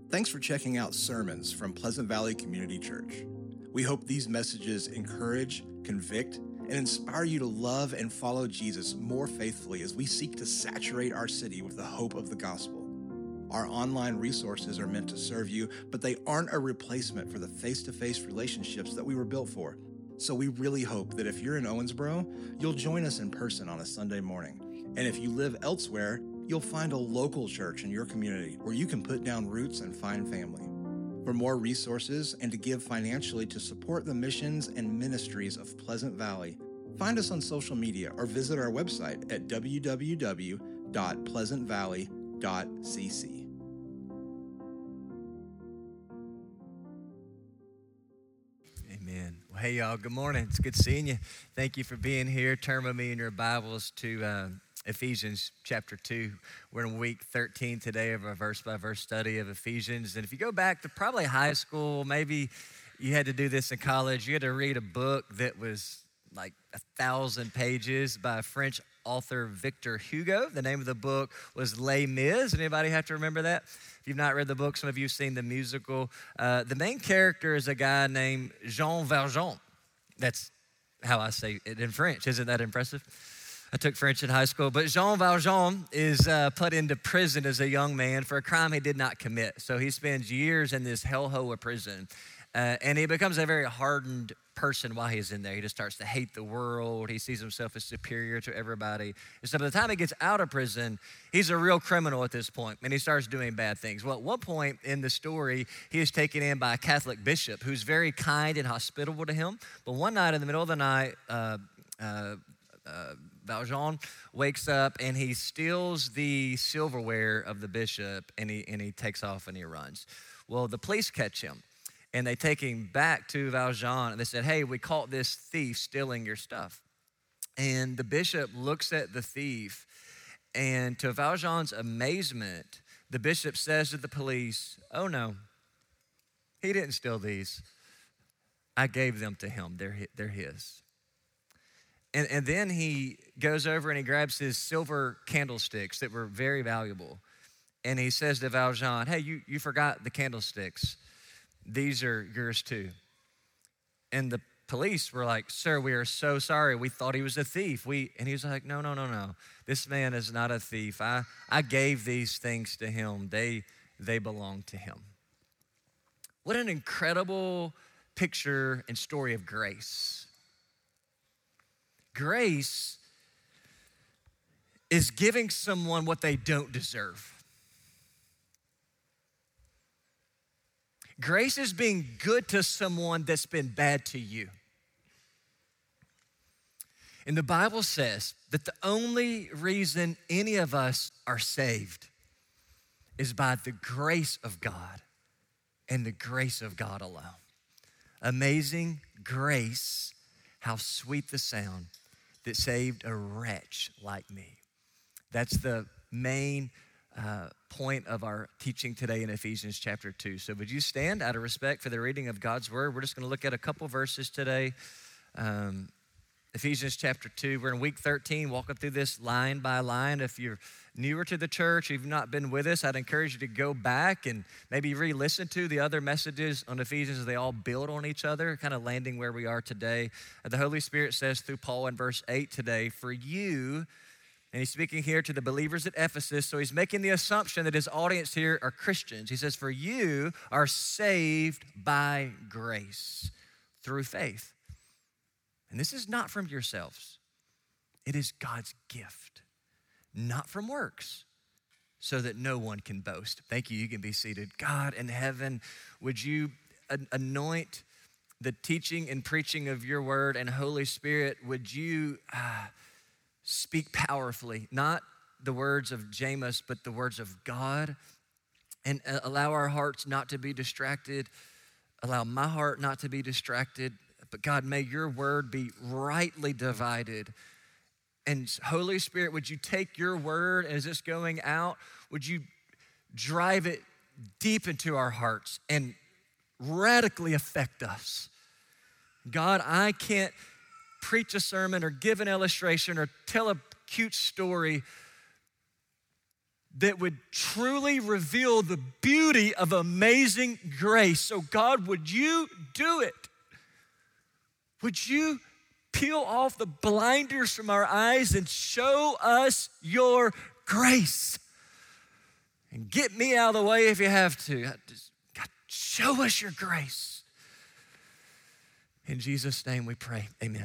Thanks for checking out sermons from Pleasant Valley Community Church. We hope these messages encourage, convict, and inspire you to love and follow Jesus more faithfully as we seek to saturate our city with the hope of the gospel. Our online resources are meant to serve you, but they aren't a replacement for the face-to-face relationships that we were built for. So we really hope that if you're in Owensboro, you'll join us in person on a Sunday morning. And if you live elsewhere, you'll find a local church in your community where you can put down roots and find family. For more resources and to give financially to support the missions and ministries of Pleasant Valley, find us on social media or visit our website at www.pleasantvalley.cc. Amen. Well, hey, y'all. Good morning. It's good seeing you. Thank you for being here. Turn with me in your Bibles to Ephesians chapter 2. We're in week 13 today of a verse-by-verse study of Ephesians. And if you go back to probably high school, maybe you had to do this in college, you had to read a book that was like 1,000 pages by a French author, Victor Hugo. The name of the book was Les Mis. Anybody have to remember that? If you've not read the book, some of you have seen the musical. The main character is a guy named Jean Valjean. That's how I say it in French. Isn't that impressive? I took French in high school, but Jean Valjean is put into prison as a young man for a crime he did not commit. So he spends years in this hellhole of prison, and he becomes a very hardened person while he's in there. He just starts to hate the world. He sees himself as superior to everybody. And so by the time he gets out of prison, he's a real criminal at this point, and he starts doing bad things. Well, at one point in the story, he is taken in by a Catholic bishop who's very kind and hospitable to him. But one night in the middle of the night, Valjean wakes up and he steals the silverware of the bishop and he takes off and he runs. Well, the police catch him and they take him back to Valjean and they said, hey, we caught this thief stealing your stuff. And the bishop looks at the thief and to Valjean's amazement, the bishop says to the police, oh no, he didn't steal these. I gave them to him, they're his. And then he goes over and he grabs his silver candlesticks that were very valuable. And he says to Valjean, hey, you forgot the candlesticks. These are yours too. And the police were like, sir, we are so sorry. We thought he was a thief. And he's like, no. This man is not a thief. I gave these things to him. They belong to him. What an incredible picture and story of grace. Grace is giving someone what they don't deserve. Grace is being good to someone that's been bad to you. And the Bible says that the only reason any of us are saved is by the grace of God and the grace of God alone. Amazing grace, how sweet the sound that saved a wretch like me. That's the main point of our teaching today in Ephesians chapter 2. So would you stand out of respect for the reading of God's word? We're just going to look at a couple verses today. Ephesians chapter 2, we're in week 13, walking through this line by line. If you're newer to the church, you've not been with us, I'd encourage you to go back and maybe re-listen to the other messages on Ephesians. They all build on each other, kind of landing where we are today. The Holy Spirit says through Paul in verse 8 today, for you, and he's speaking here to the believers at Ephesus, so he's making the assumption that his audience here are Christians. He says, for you are saved by grace through faith. And this is not from yourselves. It is God's gift, not from works, so that no one can boast. Thank you. You can be seated. God in heaven, would you anoint the teaching and preaching of your word, and Holy Spirit, would you speak powerfully, not the words of James, but the words of God, and allow our hearts not to be distracted. Allow my heart not to be distracted. But God, may your word be rightly divided. And Holy Spirit, would you take your word as it's going out? Would you drive it deep into our hearts and radically affect us? God, I can't preach a sermon or give an illustration or tell a cute story that would truly reveal the beauty of amazing grace. So God, would you do it? Would you peel off the blinders from our eyes and show us your grace? And get me out of the way if you have to. God, show us your grace. In Jesus' name we pray, amen.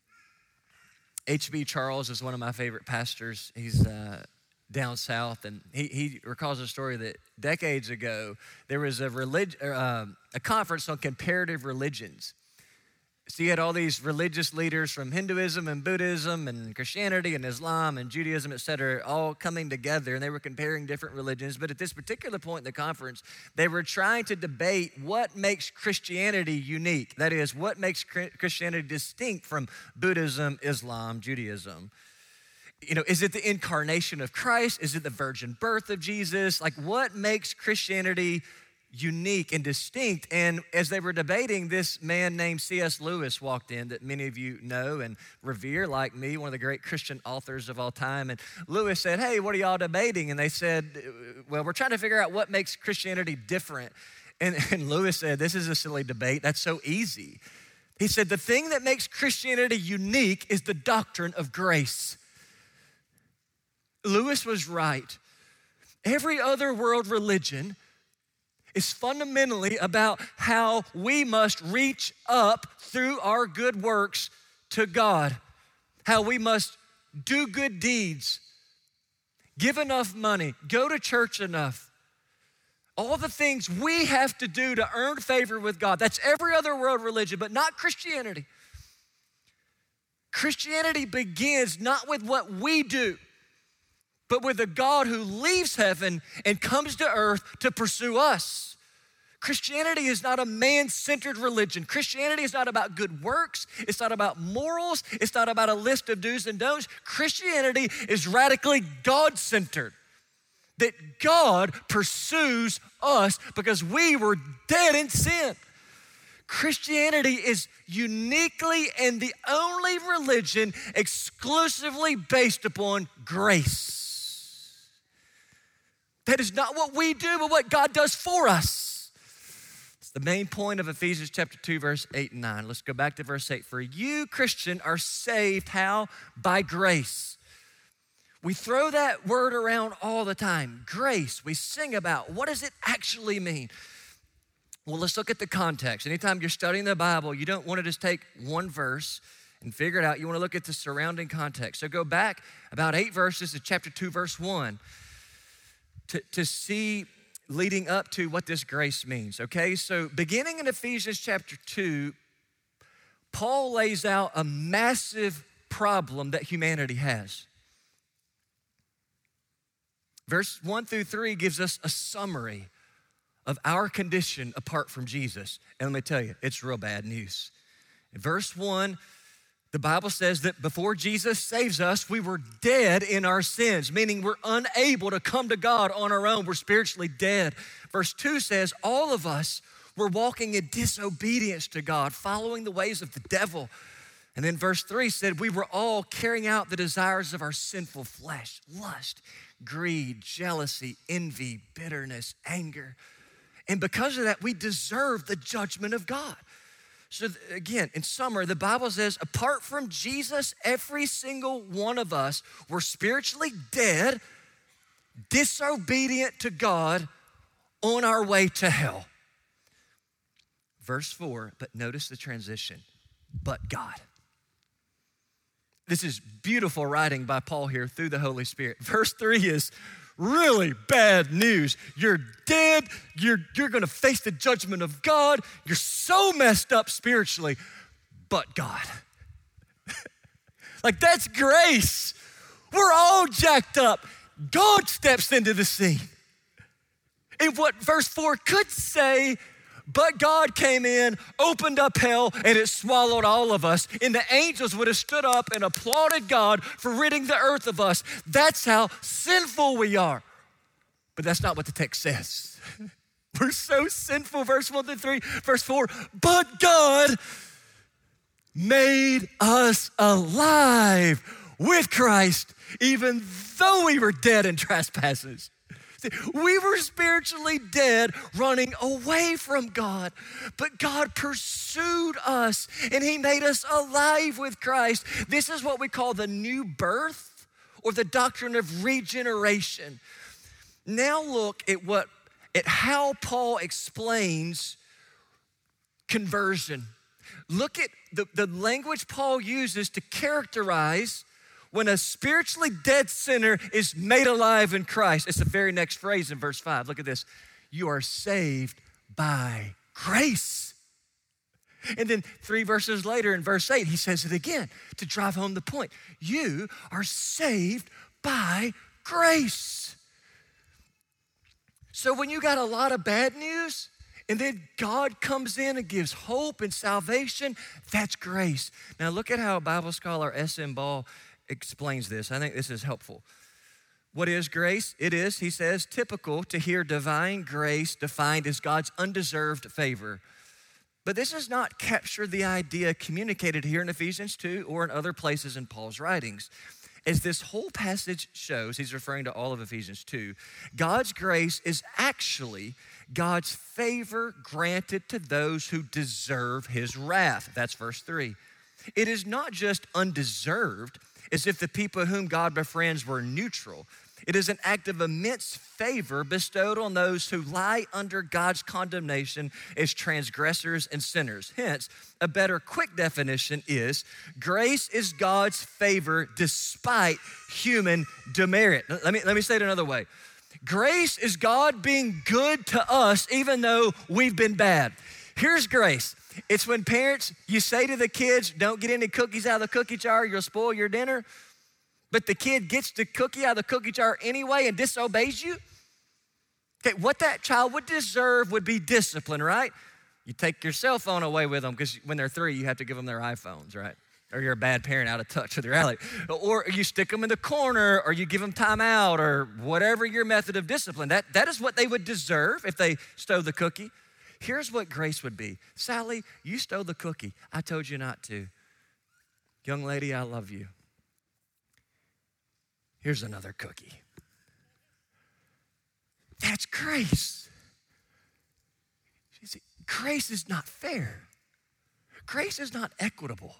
H.B. Charles is one of my favorite pastors. He's down south, and he recalls a story that decades ago, there was a conference on comparative religions. So you had all these religious leaders from Hinduism and Buddhism and Christianity and Islam and Judaism, et cetera, all coming together, and they were comparing different religions. But at this particular point in the conference, they were trying to debate what makes Christianity unique. That is, what makes Christianity distinct from Buddhism, Islam, Judaism. You know, is it the incarnation of Christ? Is it the virgin birth of Jesus? Like, what makes Christianity unique and distinct? And as they were debating, this man named C.S. Lewis walked in, that many of you know and revere like me, one of the great Christian authors of all time. And Lewis said, hey, what are y'all debating? And they said, well, we're trying to figure out what makes Christianity different. And Lewis said, this is a silly debate. That's so easy. He said, the thing that makes Christianity unique is the doctrine of grace. Lewis was right. Every other world religion is fundamentally about how we must reach up through our good works to God, how we must do good deeds, give enough money, go to church enough. All the things we have to do to earn favor with God. That's every other world religion, but not Christianity. Christianity begins not with what we do, but with a God who leaves heaven and comes to earth to pursue us. Christianity is not a man-centered religion. Christianity is not about good works. It's not about morals. It's not about a list of do's and don'ts. Christianity is radically God-centered. That God pursues us because we were dead in sin. Christianity is uniquely and the only religion exclusively based upon grace. That is not what we do, but what God does for us. It's the main point of Ephesians chapter 2, verse 8 and 9. Let's go back to verse 8. For you, Christian, are saved, how? By grace. We throw that word around all the time. Grace, we sing about. What does it actually mean? Well, let's look at the context. Anytime you're studying the Bible, you don't want to just take one verse and figure it out. You want to look at the surrounding context. So go back about 8 verses to chapter 2, verse 1 to see leading up to what this grace means, okay? So beginning in Ephesians chapter 2, Paul lays out a massive problem that humanity has. Verse 1 through 3 gives us a summary of our condition apart from Jesus. And let me tell you, it's real bad news. In verse 1, the Bible says that before Jesus saves us, we were dead in our sins, meaning we're unable to come to God on our own. We're spiritually dead. Verse 2 says, all of us were walking in disobedience to God, following the ways of the devil. And then verse 3 said, we were all carrying out the desires of our sinful flesh, lust, greed, jealousy, envy, bitterness, anger. And because of that, we deserve the judgment of God. So again, in summary, the Bible says, apart from Jesus, every single one of us were spiritually dead, disobedient to God, on our way to hell. Verse 4, but notice the transition, but God. This is beautiful writing by Paul here through the Holy Spirit. Verse 3 is really bad news. You're dead. You're going to face the judgment of God. You're so messed up spiritually, but God. Like, that's grace. We're all jacked up. God steps into the scene. And what verse 4 could say, but God came in, opened up hell, and it swallowed all of us. And the angels would have stood up and applauded God for ridding the earth of us. That's how sinful we are. But that's not what the text says. We're so sinful, verse 1 through 3. Verse 4, but God made us alive with Christ, even though we were dead in trespasses. We were spiritually dead, running away from God, but God pursued us and he made us alive with Christ. This is what we call the new birth or the doctrine of regeneration. Now look at how Paul explains conversion. Look at the language Paul uses to characterize when a spiritually dead sinner is made alive in Christ. It's the very next phrase in verse 5. Look at this. You are saved by grace. And then 3 verses later in verse 8, he says it again to drive home the point. You are saved by grace. So when you got a lot of bad news, and then God comes in and gives hope and salvation, that's grace. Now look at how Bible scholar S.M. Ball explains this. I think this is helpful. What is grace? It is, he says, typical to hear divine grace defined as God's undeserved favor. But this does not capture the idea communicated here in Ephesians 2 or in other places in Paul's writings. As this whole passage shows, he's referring to all of Ephesians 2, God's grace is actually God's favor granted to those who deserve his wrath. That's verse 3. It is not just undeserved, as if the people whom God befriends were neutral. It is an act of immense favor bestowed on those who lie under God's condemnation as transgressors and sinners. Hence, a better quick definition is grace is God's favor despite human demerit. Let me say it another way. Grace is God being good to us even though we've been bad. Here's grace. It's when parents, you say to the kids, don't get any cookies out of the cookie jar, you'll spoil your dinner. But the kid gets the cookie out of the cookie jar anyway and disobeys you. Okay, what that child would deserve would be discipline, right? You take your cell phone away with them because when they're 3, you have to give them their iPhones, right? Or you're a bad parent out of touch with reality. Or you stick them in the corner or you give them time out or whatever your method of discipline. That is what they would deserve if they stole the cookie. Here's what grace would be. Sally, you stole the cookie. I told you not to. Young lady, I love you. Here's another cookie. That's grace. You see, grace is not fair. Grace is not equitable.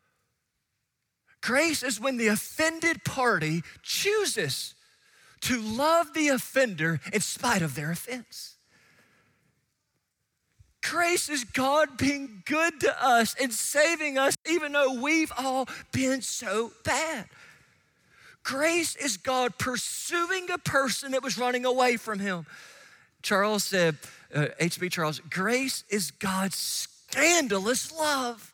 Grace is when the offended party chooses to love the offender in spite of their offense. Grace is God being good to us and saving us even though we've all been so bad. Grace is God pursuing a person that was running away from him. Charles said, H.B. Charles, grace is God's scandalous love.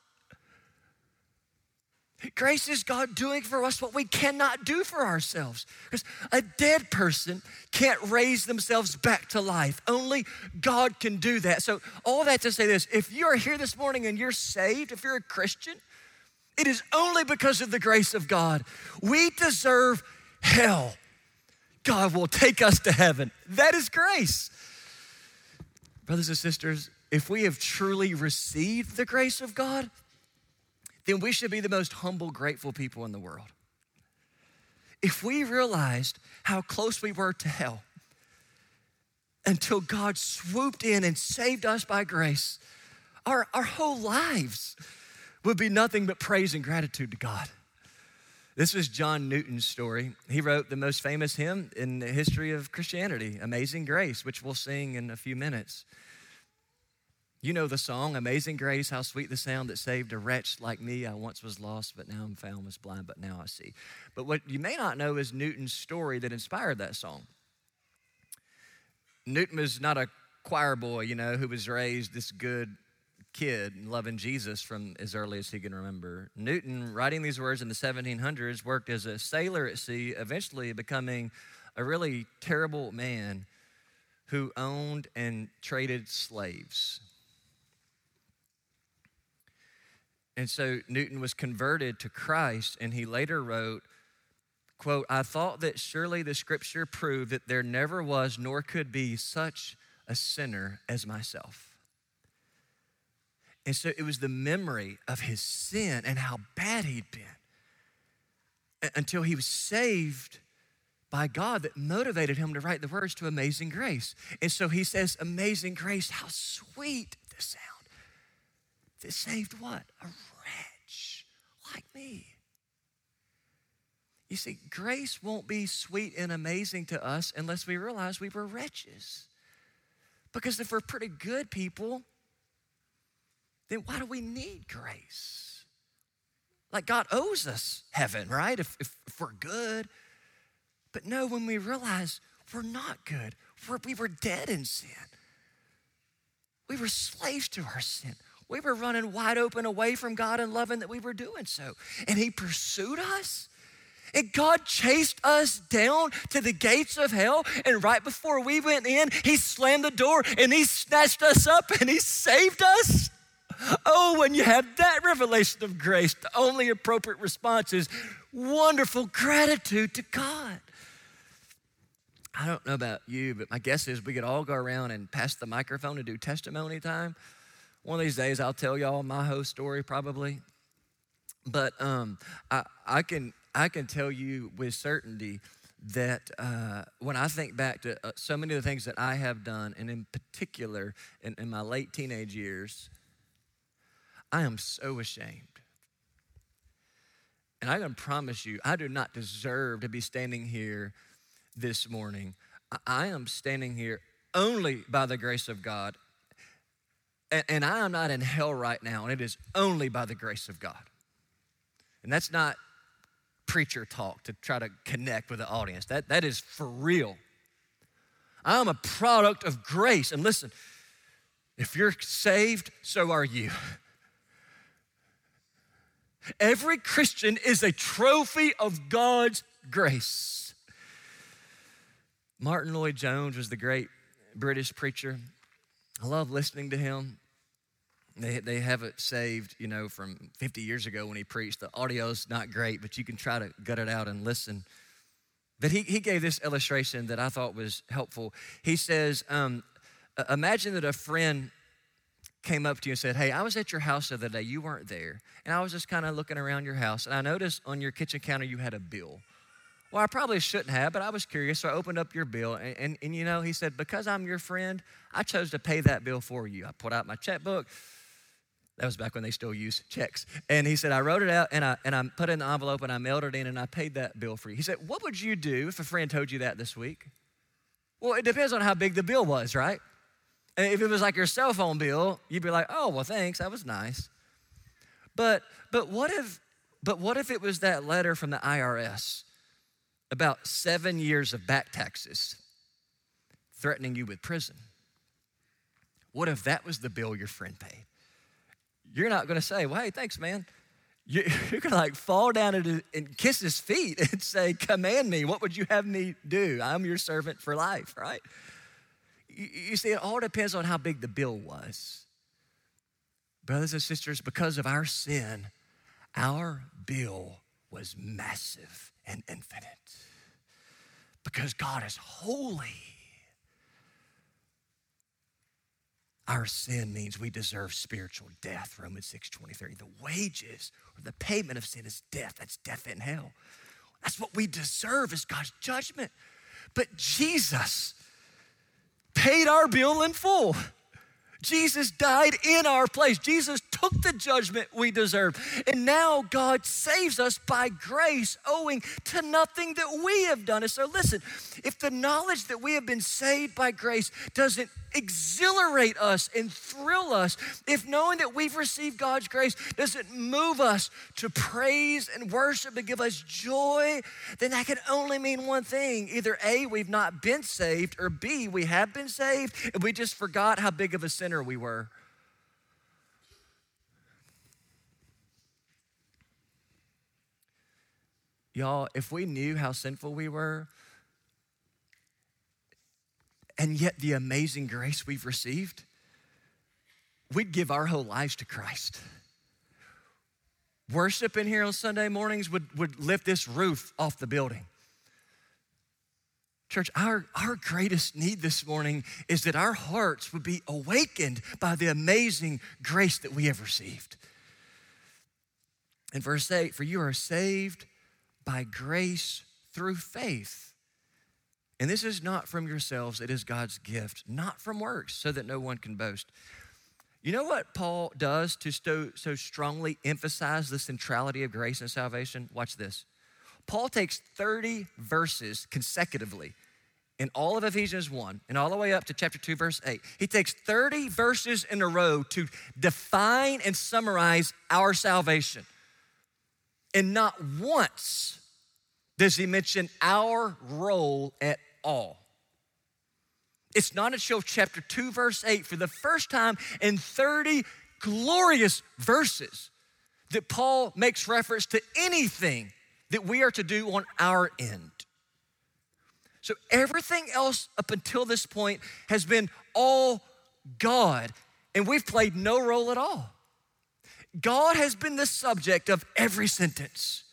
Grace is God doing for us what we cannot do for ourselves. Because a dead person can't raise themselves back to life. Only God can do that. So all that to say this, if you are here this morning and you're saved, if you're a Christian, it is only because of the grace of God. We deserve hell. God will take us to heaven. That is grace. Brothers and sisters, if we have truly received the grace of God, then we should be the most humble, grateful people in the world. If we realized how close we were to hell until God swooped in and saved us by grace, our whole lives would be nothing but praise and gratitude to God. This was John Newton's story. He wrote the most famous hymn in the history of Christianity, Amazing Grace, which we'll sing in a few minutes. You know the song, Amazing Grace, how sweet the sound that saved a wretch like me. I once was lost, but now I'm found, was blind, but now I see. But what you may not know is Newton's story that inspired that song. Newton was not a choir boy, who was raised this good kid and loving Jesus from as early as he can remember. Newton, writing these words in the 1700s, worked as a sailor at sea, eventually becoming a really terrible man who owned and traded slaves. And so Newton was converted to Christ, and he later wrote, quote, I thought that surely the scripture proved that there never was nor could be such a sinner as myself. And so it was the memory of his sin and how bad he'd been until he was saved by God that motivated him to write the words to Amazing Grace. And so he says, Amazing Grace, how sweet the sound that saved what? A wretch like me. You see, grace won't be sweet and amazing to us unless we realize we were wretches. Because if we're pretty good people, then why do we need grace? Like God owes us heaven, right? If we're good. But no, when we realize we're not good, we were dead in sin. We were slaves to our sin. We were running wide open away from God and loving that we were doing so. And he pursued us. And God chased us down to the gates of hell. And right before we went in, he slammed the door and he snatched us up and he saved us. Oh, when you have that revelation of grace, the only appropriate response is wonderful gratitude to God. I don't know about you, but my guess is we could all go around and pass the microphone and do testimony time. One of these days, I'll tell y'all my whole story probably. But I can tell you with certainty that when I think back to so many of the things that I have done, and in particular in my late teenage years, I am so ashamed. And I can promise you, I do not deserve to be standing here this morning. I am standing here only by the grace of God. And I am not in hell right now, and it is only by the grace of God. And that's not preacher talk to try to connect with the audience. That is for real. I'm a product of grace. And listen, if you're saved, so are you. Every Christian is a trophy of God's grace. Martin Lloyd-Jones was the great British preacher. I love listening to him. They have it saved, from 50 years ago when he preached. The audio's not great, but you can try to gut it out and listen. But he gave this illustration that I thought was helpful. He says, imagine that a friend came up to you and said, hey, I was at your house the other day. You weren't there. And I was just kind of looking around your house, and I noticed on your kitchen counter you had a bill. Well, I probably shouldn't have, but I was curious, so I opened up your bill. And he said, because I'm your friend, I chose to pay that bill for you. I pulled out my checkbook. That was back when they still used checks. And he said, I wrote it out, and I put it in the envelope, and I mailed it in, and I paid that bill for you. He said, what would you do if a friend told you that this week? Well, it depends on how big the bill was, right? And if it was like your cell phone bill, you'd be like, oh, well, thanks, that was nice. But what if it was that letter from the IRS about 7 years of back taxes threatening you with prison? What if that was the bill your friend paid? You're not going to say, well, hey, thanks, man. You're going to fall down and kiss his feet and say, command me. What would you have me do? I'm your servant for life, right? You see, it all depends on how big the bill was. Brothers and sisters, because of our sin, our bill was massive and infinite. Because God is holy. Our sin means we deserve spiritual death, Romans 6:23. The wages or the payment of sin is death. That's death in hell. That's what we deserve is God's judgment. But Jesus paid our bill in full. Jesus died in our place. Jesus took the judgment we deserve. And now God saves us by grace, owing to nothing that we have done. And so listen, if the knowledge that we have been saved by grace doesn't exhilarate us and thrill us, if knowing that we've received God's grace doesn't move us to praise and worship and give us joy, then that can only mean one thing. Either A, we've not been saved, or B, we have been saved and we just forgot how big of a sinner we were. Y'all, if we knew how sinful we were, and yet the amazing grace we've received, we'd give our whole lives to Christ. Worship in here on Sunday mornings would lift this roof off the building. Church, our greatest need this morning is that our hearts would be awakened by the amazing grace that we have received. In verse 8, for you are saved by grace through faith. And this is not from yourselves, it is God's gift, not from works, so that no one can boast. You know what Paul does to so strongly emphasize the centrality of grace and salvation? Watch this. Paul takes 30 verses consecutively in all of Ephesians 1 and all the way up to chapter 2, verse 8. He takes 30 verses in a row to define and summarize our salvation. And not once does he mention our role at all. It's not until chapter 2, verse 8, for the first time in 30 glorious verses, that Paul makes reference to anything that we are to do on our end. So everything else up until this point has been all God, and we've played no role at all. God has been the subject of every sentence.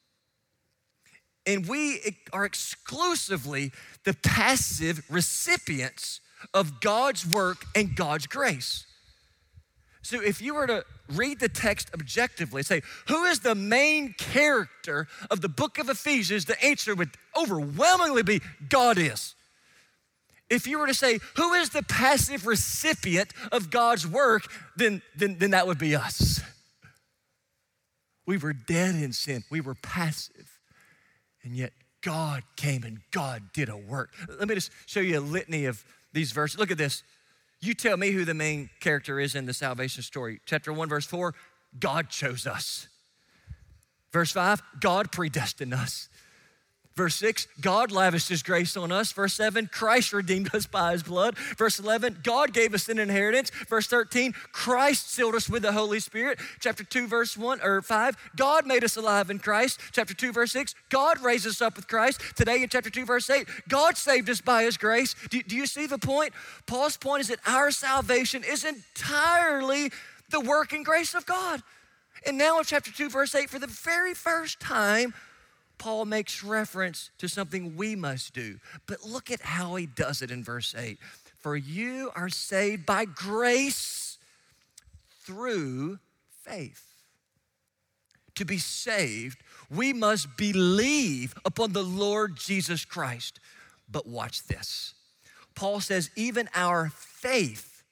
And we are exclusively the passive recipients of God's work and God's grace. So if you were to read the text objectively, say, who is the main character of the book of Ephesians, the answer would overwhelmingly be God is. If you were to say, who is the passive recipient of God's work, then that would be us. We were dead in sin. We were passive. And yet God came and God did a work. Let me just show you a litany of these verses. Look at this. You tell me who the main character is in the salvation story. Chapter 1, verse 4, God chose us. Verse 5, God predestined us. Verse 6, God lavished his grace on us. Verse 7, Christ redeemed us by his blood. Verse 11, God gave us an inheritance. Verse 13, Christ sealed us with the Holy Spirit. Chapter 2, verse 5, God made us alive in Christ. Chapter 2, verse 6, God raised us up with Christ. Today in chapter 2, verse 8, God saved us by his grace. Do you see the point? Paul's point is that our salvation is entirely the work and grace of God. And now in chapter 2, verse 8, for the very first time, Paul makes reference to something we must do. But look at how he does it in verse 8. For you are saved by grace through faith. To be saved, we must believe upon the Lord Jesus Christ. But watch this. Paul says even our faith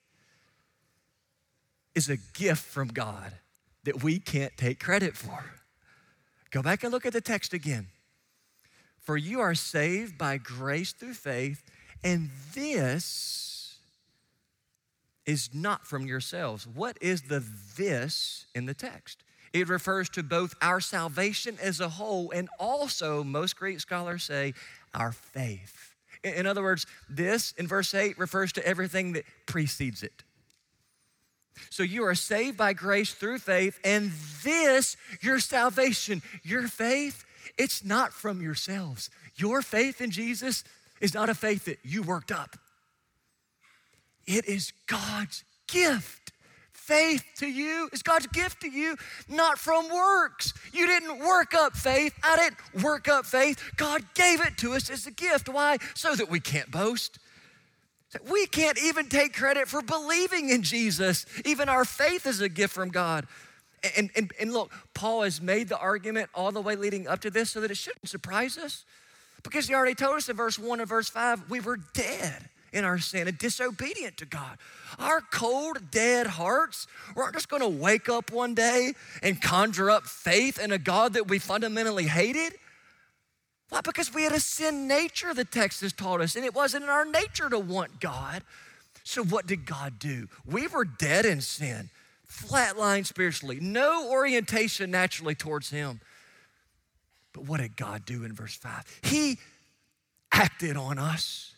is a gift from God that we can't take credit for. Go back and look at the text again. For you are saved by grace through faith, and this is not from yourselves. What is the this in the text? It refers to both our salvation as a whole and also, most Greek scholars say, our faith. In other words, this in verse 8 refers to everything that precedes it. So you are saved by grace through faith, and this, your salvation, your faith, it's not from yourselves. Your faith in Jesus is not a faith that you worked up. It is God's gift. Faith to you is God's gift to you, not from works. You didn't work up faith. I didn't work up faith. God gave it to us as a gift. Why? So that we can't boast. We can't even take credit for believing in Jesus. Even our faith is a gift from God. And look, Paul has made the argument all the way leading up to this so that it shouldn't surprise us. Because he already told us in verse 1 and verse 5, we were dead in our sin and disobedient to God. Our cold, dead hearts weren't just gonna wake up one day and conjure up faith in a God that we fundamentally hated. Why? Because we had a sin nature, the text has taught us, and it wasn't in our nature to want God. So what did God do? We were dead in sin, flatlined spiritually, no orientation naturally towards him. But what did God do in verse 5? He acted on us.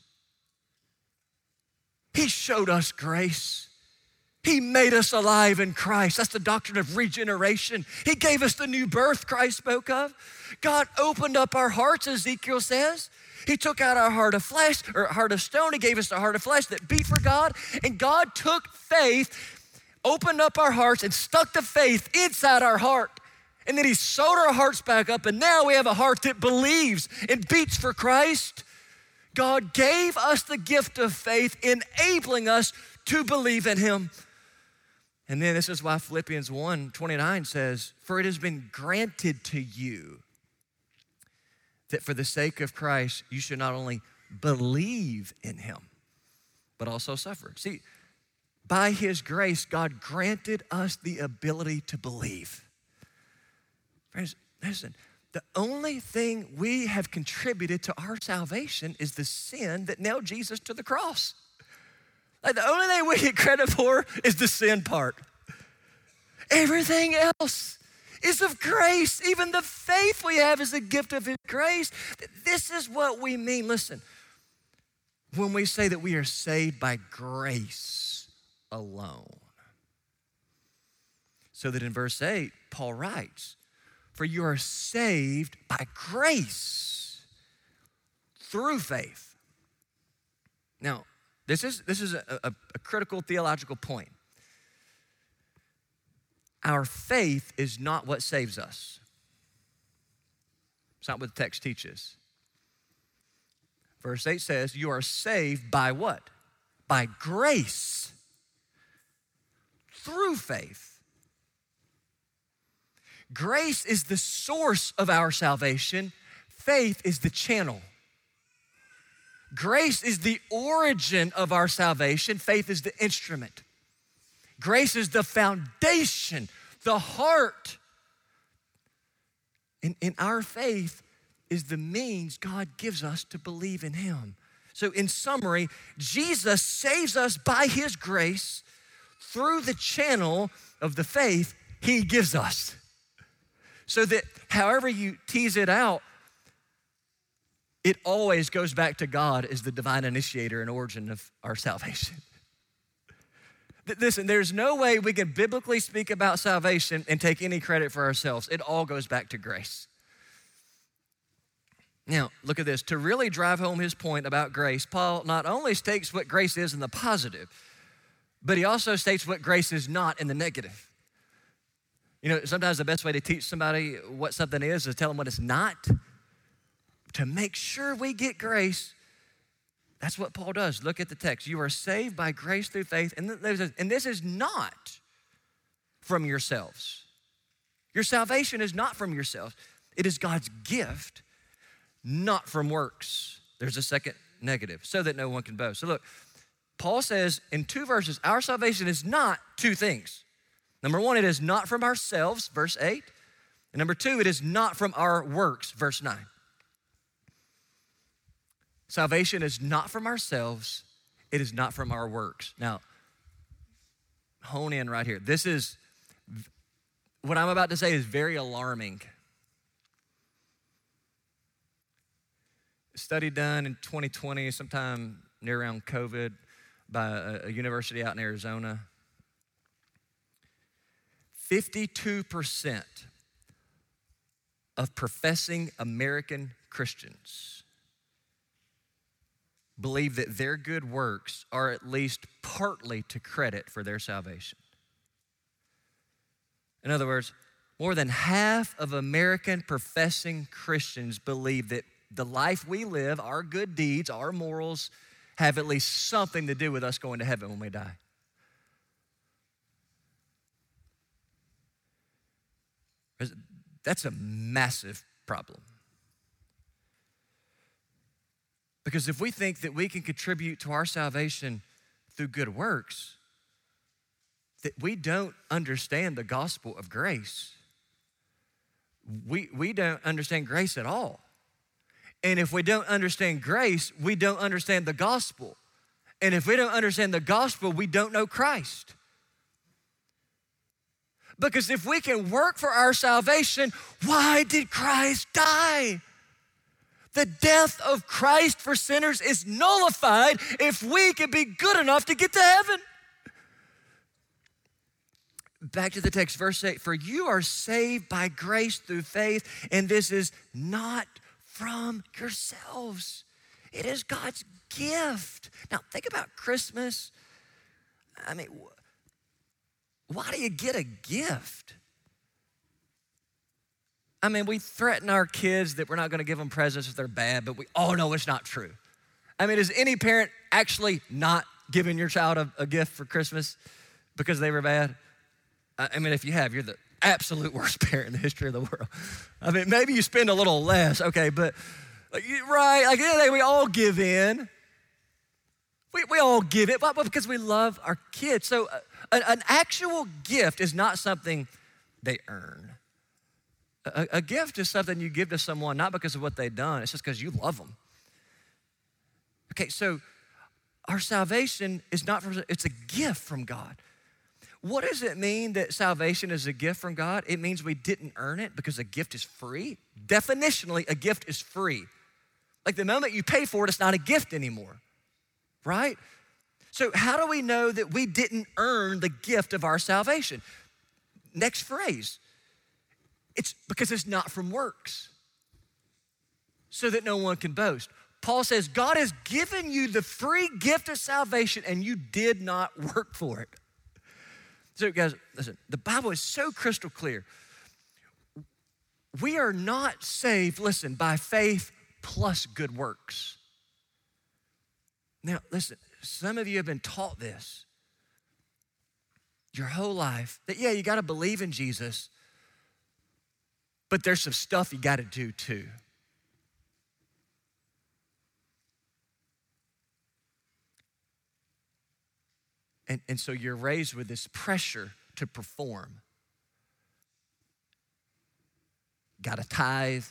He showed us grace. He made us alive in Christ. That's the doctrine of regeneration. He gave us the new birth Christ spoke of. God opened up our hearts, Ezekiel says. He took out our heart of flesh, or heart of stone. He gave us the heart of flesh that beat for God. And God took faith, opened up our hearts, and stuck the faith inside our heart. And then he sewed our hearts back up, and now we have a heart that believes and beats for Christ. God gave us the gift of faith, enabling us to believe in him. And then this is why Philippians 1:29 says, for it has been granted to you that for the sake of Christ, you should not only believe in him, but also suffered. See, by his grace, God granted us the ability to believe. Friends, listen, the only thing we have contributed to our salvation is the sin that nailed Jesus to the cross. Like the only thing we get credit for is the sin part. Everything else is of grace. Even the faith we have is a gift of his grace. This is what we mean. Listen, when we say that we are saved by grace alone. So that in verse 8, Paul writes, for you are saved by grace through faith. Now, this is a critical theological point. Our faith is not what saves us. It's not what the text teaches. Verse 8 says, you are saved by what? By grace through faith. Grace is the source of our salvation. Faith is the channel. Grace is the origin of our salvation. Faith is the instrument. Grace is the foundation, the heart. And our faith is the means God gives us to believe in him. So in summary, Jesus saves us by his grace through the channel of the faith he gives us. So that however you tease it out, it always goes back to God as the divine initiator and origin of our salvation. Listen, there's no way we can biblically speak about salvation and take any credit for ourselves. It all goes back to grace. Now, look at this. To really drive home his point about grace, Paul not only states what grace is in the positive, but he also states what grace is not in the negative. You know, sometimes the best way to teach somebody what something is tell them what it's not. To make sure we get grace, that's what Paul does. Look at the text. You are saved by grace through faith, and this is not from yourselves. Your salvation is not from yourselves. It is God's gift, not from works. There's a second negative, so that no one can boast. So look, Paul says in 2 verses, our salvation is not 2 things. Number 1, it is not from ourselves, verse 8. And number 2, it is not from our works, verse 9. Salvation is not from ourselves. It is not from our works. Now, hone in right here. What I'm about to say is very alarming. A study done in 2020, sometime near around COVID, by a university out in Arizona. 52% of professing American Christians believe that their good works are at least partly to credit for their salvation. In other words, more than half of American professing Christians believe that the life we live, our good deeds, our morals, have at least something to do with us going to heaven when we die. That's a massive problem. Because if we think that we can contribute to our salvation through good works, that we don't understand the gospel of grace. We don't understand grace at all. And if we don't understand grace, we don't understand the gospel. And if we don't understand the gospel, we don't know Christ. Because if we can work for our salvation, why did Christ die? The death of Christ for sinners is nullified if we can be good enough to get to heaven. Back to the text, verse 8, for you are saved by grace through faith, and this is not from yourselves. It is God's gift. Now, think about Christmas. I mean, why do you get a gift? I mean, we threaten our kids that we're not gonna give them presents if they're bad, but we all know it's not true. I mean, is any parent actually not giving your child a gift for Christmas because they were bad? I mean, if you have, you're the absolute worst parent in the history of the world. I mean, maybe you spend a little less, okay, but Right, like we all give in. We all give it, but because we love our kids. So an actual gift is not something they earn. A gift is something you give to someone not because of what they've done, it's just because you love them. Okay, so our salvation is not from, it's a gift from God. What does it mean that salvation is a gift from God? It means we didn't earn it because a gift is free. Definitionally, a gift is free. Like the moment you pay for it, it's not a gift anymore, right? So how do we know that we didn't earn the gift of our salvation? Next phrase, it's because it's not from works, so that no one can boast. Paul says, God has given you the free gift of salvation and you did not work for it. So guys, listen, the Bible is so crystal clear. We are not saved, listen, by faith plus good works. Now, listen, some of you have been taught this your whole life, that yeah, you gotta believe in Jesus, but there's some stuff you gotta do too. And so you're raised with this pressure to perform. Gotta tithe.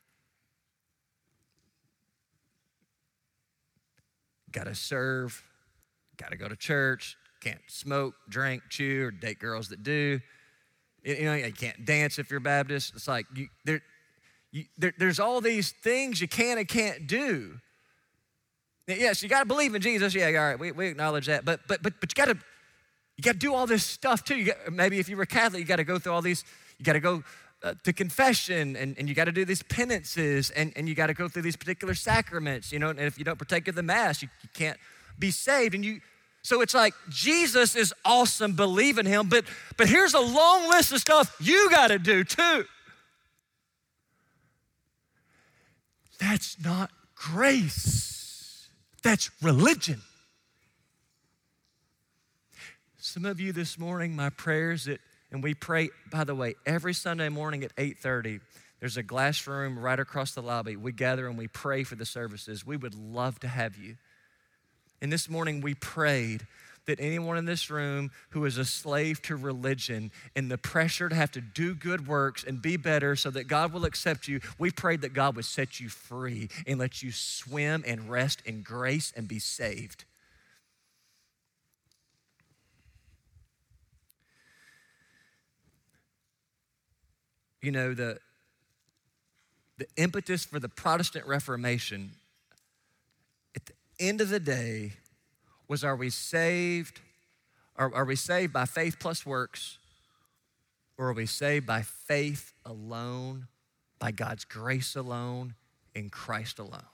Gotta serve. Gotta go to church. Can't smoke, drink, chew, or date girls that do. You know, you can't dance if you're Baptist. It's like there's all these things you can and can't do. Yes, you got to believe in Jesus. Yeah, all right, we acknowledge that. But you got to do all this stuff too. Maybe if you were Catholic, you got to go through all these. You got to go to confession, and you got to do these penances, and you got to go through these particular sacraments. You know, and if you don't partake of the Mass, you can't be saved. So it's like Jesus is awesome. Believe in Him, but here's a long list of stuff you got to do too. That's not grace. That's religion. Some of you this morning, my prayers and we pray, by the way, every Sunday morning at 8:30, there's a glass room right across the lobby. We gather and we pray for the services. We would love to have you. And this morning we prayed that anyone in this room who is a slave to religion and the pressure to have to do good works and be better so that God will accept you, we prayed that God would set you free and let you swim and rest in grace and be saved. You know, the impetus for the Protestant Reformation at the end of the day was, are we saved by faith plus works, or are we saved by faith alone, by God's grace alone, in Christ alone?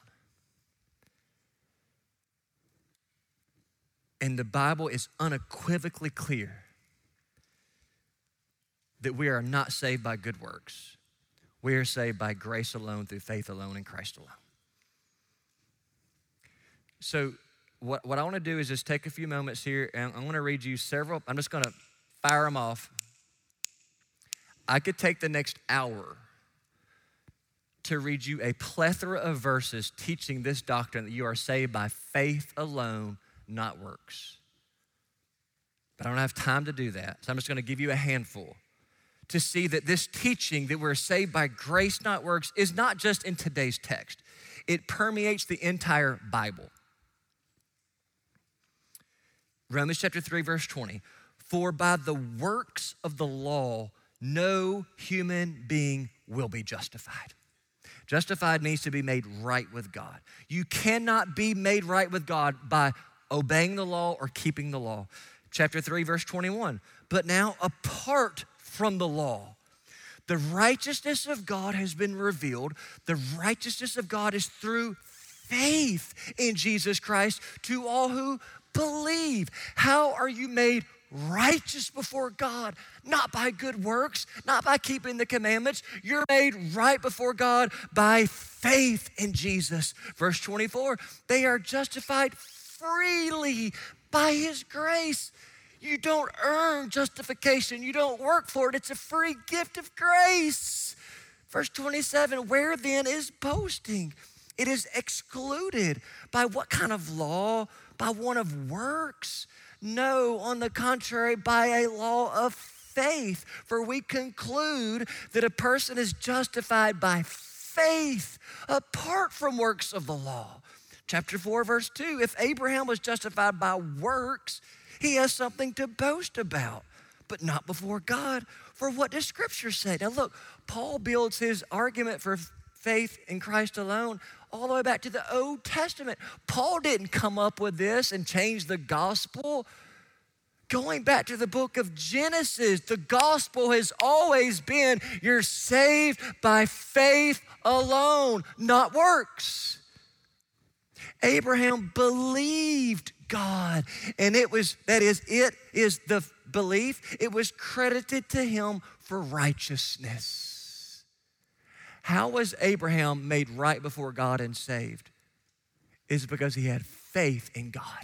And the Bible is unequivocally clear that we are not saved by good works. We are saved by grace alone, through faith alone, in Christ alone. So what I want to do is just take a few moments here, and I'm going to read you several. I'm just going to fire them off. I could take the next hour to read you a plethora of verses teaching this doctrine that you are saved by faith alone, not works. But I don't have time to do that, so I'm just going to give you a handful to see that this teaching that we're saved by grace, not works, is not just in today's text. It permeates the entire Bible. Romans chapter 3, verse 20. For by the works of the law, no human being will be justified. Justified means to be made right with God. You cannot be made right with God by obeying the law or keeping the law. Chapter 3, verse 21. But now, apart from the law, the righteousness of God has been revealed. The righteousness of God is through faith in Jesus Christ to all who believe. How are you made righteous before God? Not by good works, not by keeping the commandments. You're made right before God by faith in Jesus. Verse 24, they are justified freely by His grace. You don't earn justification. You don't work for it. It's a free gift of grace. Verse 27, where then is boasting? It is excluded by what kind of law? By one of works? No, on the contrary, by a law of faith. For we conclude that a person is justified by faith apart from works of the law. Chapter 4, verse 2, if Abraham was justified by works, he has something to boast about, but not before God. For what does Scripture say? Now look, Paul builds his argument for faith in Christ alone all the way back to the Old Testament. Paul didn't come up with this and change the gospel. Going back to the book of Genesis, the gospel has always been you're saved by faith alone, not works. Abraham believed God, and it is the belief, it was credited to him for righteousness. How was Abraham made right before God and saved? It's because he had faith in God.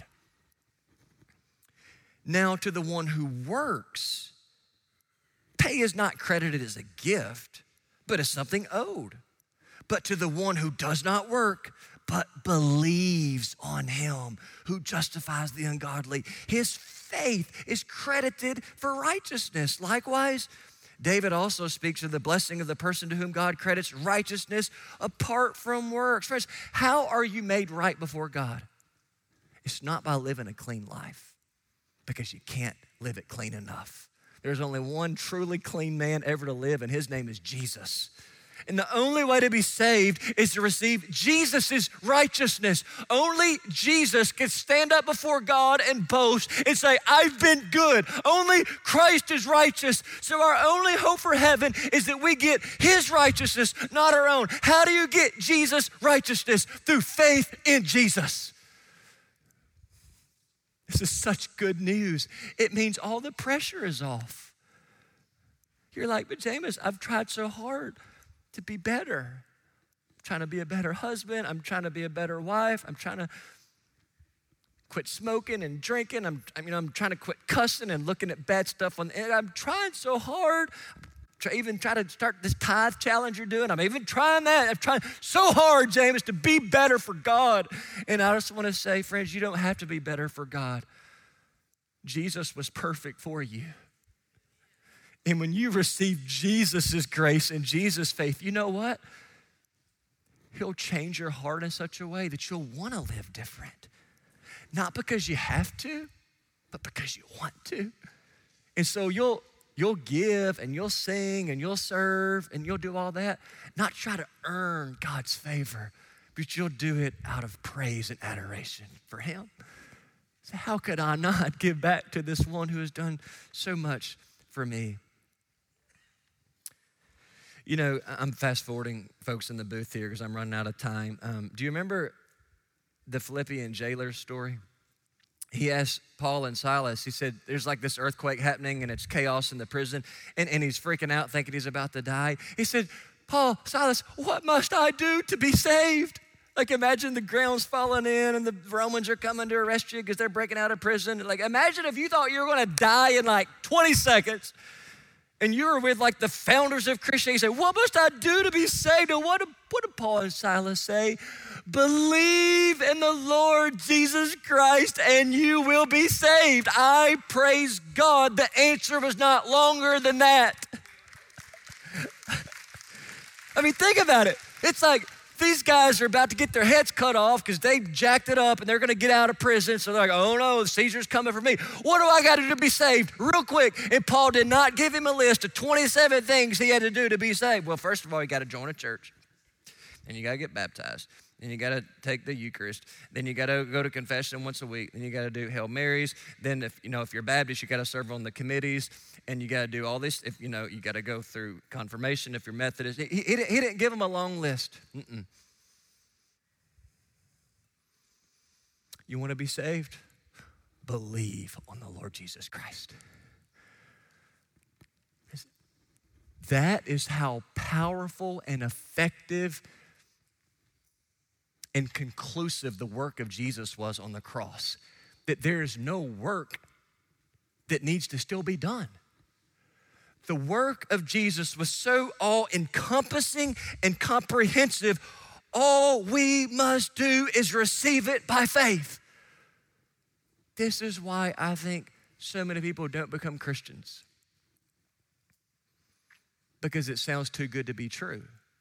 Now, to the one who works, pay is not credited as a gift, but as something owed. But to the one who does not work, but believes on him who justifies the ungodly, his faith is credited for righteousness. Likewise, David also speaks of the blessing of the person to whom God credits righteousness apart from works. Friends, how are you made right before God? It's not by living a clean life, because you can't live it clean enough. There's only one truly clean man ever to live, and his name is Jesus. And the only way to be saved is to receive Jesus' righteousness. Only Jesus can stand up before God and boast and say, I've been good. Only Christ is righteous. So our only hope for heaven is that we get his righteousness, not our own. How do you get Jesus' righteousness? Through faith in Jesus. This is such good news. It means all the pressure is off. You're like, but James, I've tried so hard to be better. I'm trying to be a better husband. I'm trying to be a better wife. I'm trying to quit smoking and drinking. I'm trying to quit cussing and looking at bad stuff on the internet. I'm trying so hard. Even try to start this tithe challenge you're doing. I'm even trying that. I'm trying so hard, James, to be better for God. And I just want to say, friends, you don't have to be better for God. Jesus was perfect for you. And when you receive Jesus' grace and Jesus' faith, you know what? He'll change your heart in such a way that you'll want to live different. Not because you have to, but because you want to. And so you'll give and you'll sing and you'll serve and you'll do all that, not try to earn God's favor, but you'll do it out of praise and adoration for him. So how could I not give back to this one who has done so much for me? You know, I'm fast forwarding folks in the booth here because I'm running out of time. Do you remember the Philippian jailer's story? He asked Paul and Silas, he said, there's like this earthquake happening and it's chaos in the prison, and he's freaking out thinking he's about to die. He said, Paul, Silas, what must I do to be saved? Like imagine the ground's falling in and the Romans are coming to arrest you because they're breaking out of prison. Like imagine if you thought you were gonna die in like 20 seconds and you were with like the founders of Christianity. You say, what must I do to be saved? And what did Paul and Silas say? Believe in the Lord Jesus Christ and you will be saved. I praise God. The answer was not longer than that. I mean, think about it. It's like these guys are about to get their heads cut off because they jacked it up and they're going to get out of prison. So they're like, oh no, Caesar's coming for me. What do I got to do to be saved? Real quick. And Paul did not give him a list of 27 things he had to do to be saved. Well, first of all, you got to join a church and you got to get baptized. Then you got to take the Eucharist. Then you got to go to confession once a week. Then you got to do Hail Marys. Then if you're Baptist, you got to serve on the committees, and you got to do all this. If you got to go through confirmation. If you're Methodist, he didn't give them a long list. You want to be saved? Believe on the Lord Jesus Christ. That is how powerful and effective and conclusive the work of Jesus was on the cross. That there is no work that needs to still be done. The work of Jesus was so all-encompassing and comprehensive, all we must do is receive it by faith. This is why I think so many people don't become Christians. Because it sounds too good to be true.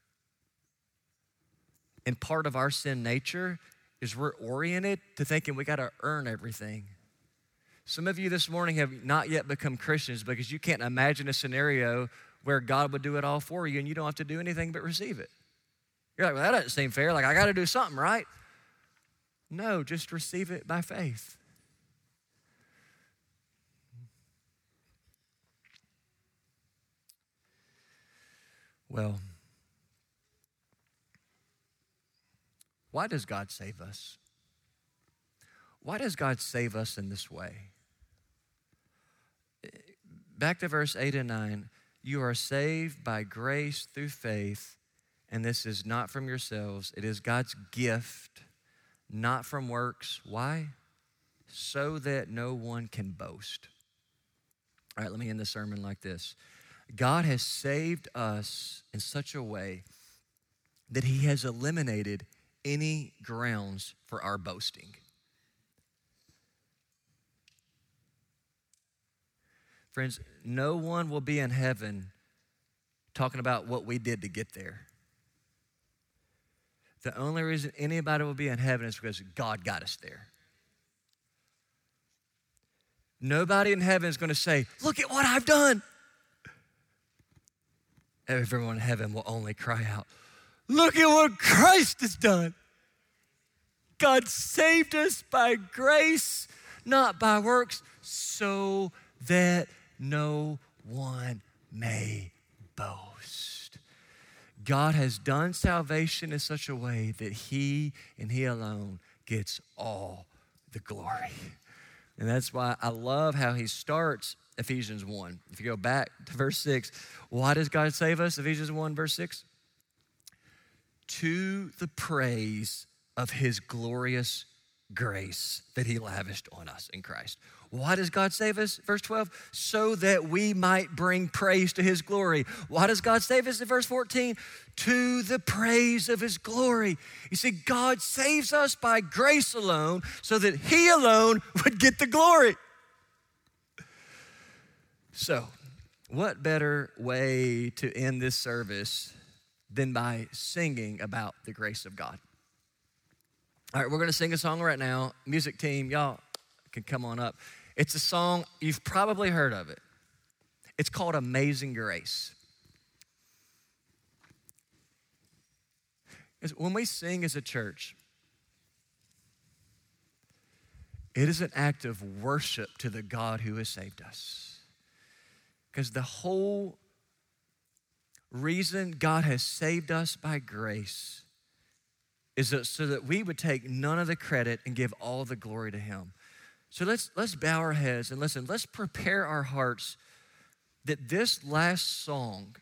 And part of our sin nature is we're oriented to thinking we got to earn everything. Some of you this morning have not yet become Christians because you can't imagine a scenario where God would do it all for you and you don't have to do anything but receive it. You're like, well, that doesn't seem fair. Like, I got to do something, right? No, just receive it by faith. Well, why does God save us? Why does God save us in this way? Back to verse 8 and 9. You are saved by grace through faith, and this is not from yourselves. It is God's gift, not from works. Why? So that no one can boast. All right, let me end the sermon like this. God has saved us in such a way that he has eliminated any grounds for our boasting. Friends, no one will be in heaven talking about what we did to get there. The only reason anybody will be in heaven is because God got us there. Nobody in heaven is going to say, look at what I've done. Everyone in heaven will only cry out, look at what Christ has done. God saved us by grace, not by works, so that no one may boast. God has done salvation in such a way that he and he alone gets all the glory. And that's why I love how he starts Ephesians 1. If you go back to verse 6, why does God save us? Ephesians 1, verse 6. To the praise of his glorious grace that he lavished on us in Christ. Why does God save us? Verse 12, so that we might bring praise to his glory. Why does God save us in verse 14? To the praise of his glory. You see, God saves us by grace alone so that he alone would get the glory. So, what better way to end this service than by singing about the grace of God? All right, we're going to sing a song right now. Music team, y'all can come on up. It's a song, you've probably heard of it. It's called Amazing Grace. When we sing as a church, it is an act of worship to the God who has saved us. Because the whole reason God has saved us by grace is that so that we would take none of the credit and give all the glory to him. So let's bow our heads and listen. Let's prepare our hearts that this last song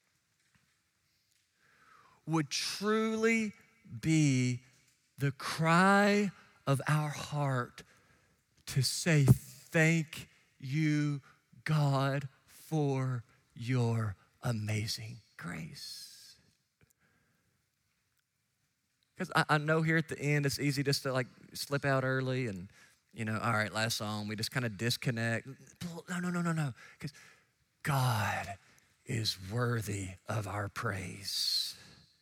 would truly be the cry of our heart to say thank you, God, for your amazing grace. Because I know here at the end, it's easy just to like slip out early and, you know, all right, last song, we just kind of disconnect. No. Because God is worthy of our praise.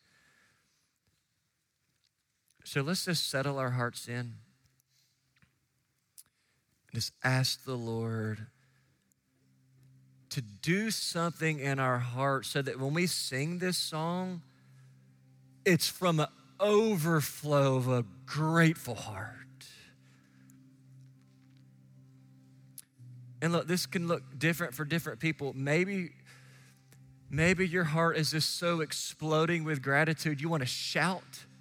So let's just settle our hearts in. Just ask the Lord to do something in our hearts so that when we sing this song, it's from an overflow of a grateful heart. And look, this can look different for different people. Maybe your heart is just so exploding with gratitude, you want to shout.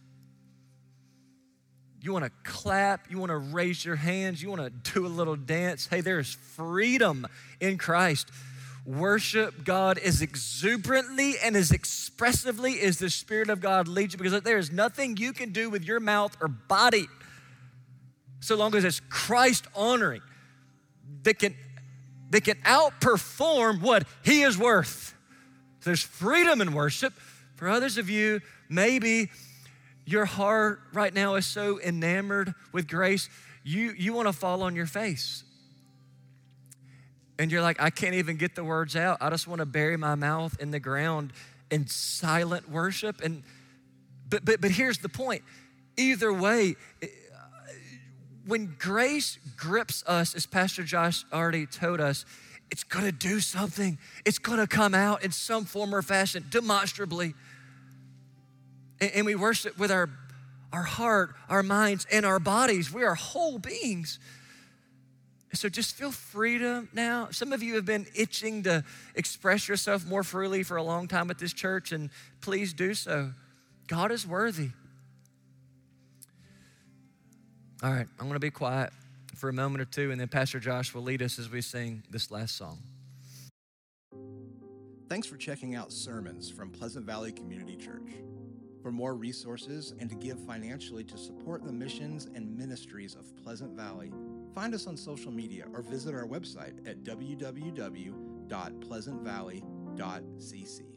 You want to clap. You want to raise your hands. You want to do a little dance. Hey, there is freedom in Christ. Worship God as exuberantly and as expressively as the Spirit of God leads you, because there is nothing you can do with your mouth or body so long as it's Christ honoring that can outperform what he is worth. So there's freedom in worship. For others of you, maybe Your heart right now is so enamored with grace, you want to fall on your face. And you're like, I can't even get the words out. I just want to bury my mouth in the ground in silent worship. But here's the point. Either way, when grace grips us, as Pastor Josh already told us, it's gonna do something. It's gonna come out in some form or fashion, demonstrably. And we worship with our heart, our minds, and our bodies. We are whole beings. So just feel freedom now. Some of you have been itching to express yourself more freely for a long time at this church, and please do so. God is worthy. All right, I'm gonna be quiet for a moment or two, and then Pastor Josh will lead us as we sing this last song. Thanks for checking out sermons from Pleasant Valley Community Church. For more resources and to give financially to support the missions and ministries of Pleasant Valley, find us on social media or visit our website at www.pleasantvalley.cc.